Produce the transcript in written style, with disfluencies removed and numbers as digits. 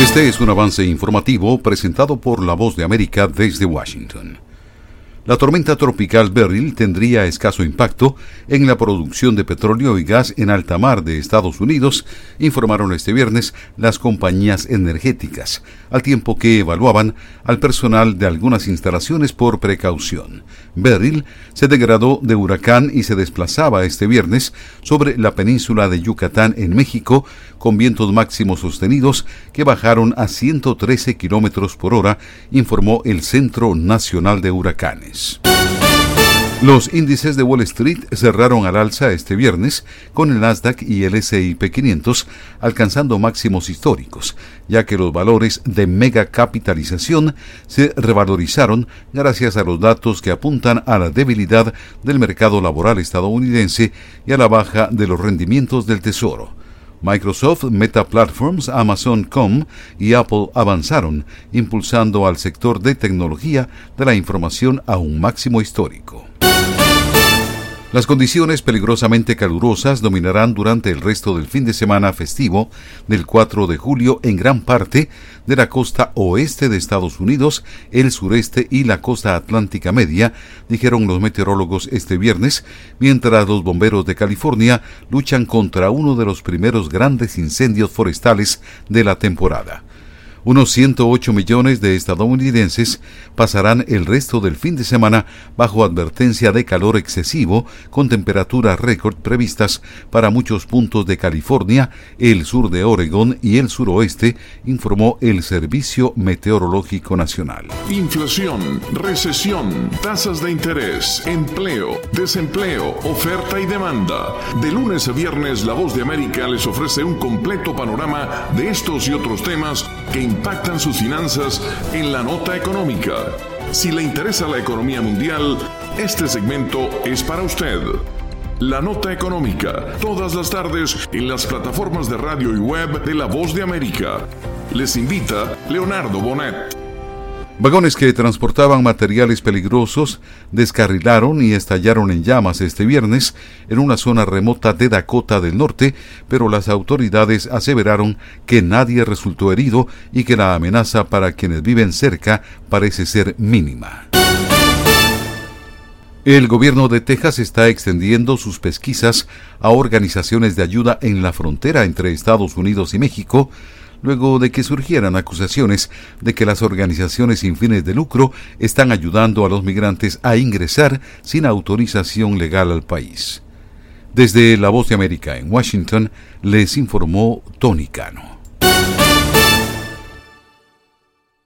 Este es un avance informativo presentado por La Voz de América desde Washington. La tormenta tropical Beryl tendría escaso impacto en la producción de petróleo y gas en alta mar de Estados Unidos, informaron este viernes las compañías energéticas, al tiempo que evaluaban al personal de algunas instalaciones por precaución. Beryl se degradó de huracán y se desplazaba este viernes sobre la península de Yucatán en México, con vientos máximos sostenidos que bajaron a 113 kilómetros por hora, informó el Centro Nacional de Huracanes. Los índices de Wall Street cerraron al alza este viernes, con el Nasdaq y el S&P 500 alcanzando máximos históricos, ya que los valores de megacapitalización se revalorizaron gracias a los datos que apuntan a la debilidad del mercado laboral estadounidense y a la baja de los rendimientos del Tesoro. Microsoft, Meta Platforms, Amazon.com y Apple avanzaron, impulsando al sector de tecnología de la información a un máximo histórico. Las condiciones peligrosamente calurosas dominarán durante el resto del fin de semana festivo del 4 de julio en gran parte de la costa oeste de Estados Unidos, el sureste y la costa atlántica media, dijeron los meteorólogos este viernes, mientras los bomberos de California luchan contra uno de los primeros grandes incendios forestales de la temporada. Unos 108 millones de estadounidenses pasarán el resto del fin de semana bajo advertencia de calor excesivo, con temperaturas récord previstas para muchos puntos de California, el sur de Oregón y el suroeste, informó el Servicio Meteorológico Nacional. Inflación, recesión, tasas de interés, empleo, desempleo, oferta y demanda. De lunes a viernes, La Voz de América les ofrece un completo panorama de estos y otros temas que impactan sus finanzas en la nota económica. Si le interesa la economía mundial, este segmento es para usted. La nota económica, todas las tardes en las plataformas de radio y web de La Voz de América. Les invita Leonardo Bonet. Vagones que transportaban materiales peligrosos descarrilaron y estallaron en llamas este viernes en una zona remota de Dakota del Norte, pero las autoridades aseveraron que nadie resultó herido y que la amenaza para quienes viven cerca parece ser mínima. El gobierno de Texas está extendiendo sus pesquisas a organizaciones de ayuda en la frontera entre Estados Unidos y México, luego de que surgieran acusaciones de que las organizaciones sin fines de lucro están ayudando a los migrantes a ingresar sin autorización legal al país. Desde La Voz de América en Washington, les informó Tony Cano.